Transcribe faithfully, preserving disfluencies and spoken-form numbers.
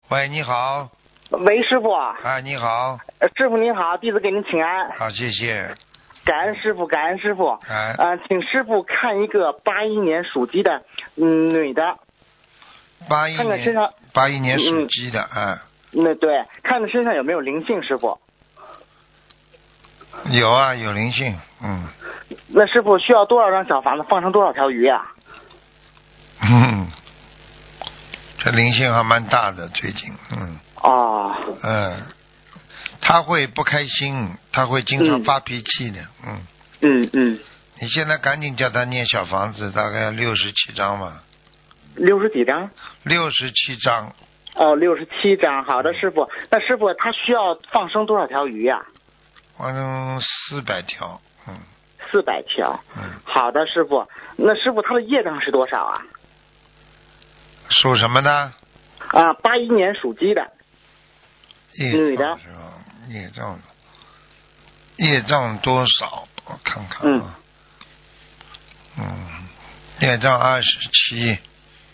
喂，你好。 喂，师傅。 啊，你好。 呃师傅您好，弟子给您请安。 好，谢谢。 感恩师傅，感恩师傅。 哎。 呃，请师傅看一个八一年属鸡的嗯女的。 八一年。 看看身上。 八一年属鸡的，啊、嗯。 那对，看看身上有没有灵性，师傅。 有啊，有灵性，嗯。 那师傅需要多少张小房子放成多少条鱼啊？ 嗯，这灵性还蛮大的，最近，嗯。 哦。 嗯，他会不开心，他会经常发脾气的，嗯。 嗯嗯。 你现在赶紧叫他念小房子，大概六十七章吧。 六十几张？ 六十七章。 哦，六十七张，好的，师傅。那师傅他需要放生多少条鱼呀、啊？ 放生四百条，嗯。 四百条。 嗯。 好的，师傅。那师傅他的业障是多少啊？ 属什么呢？ 啊，八一年属鸡的。 女的是吧？业障，业障多少？我看看啊。嗯。嗯，业障二十七。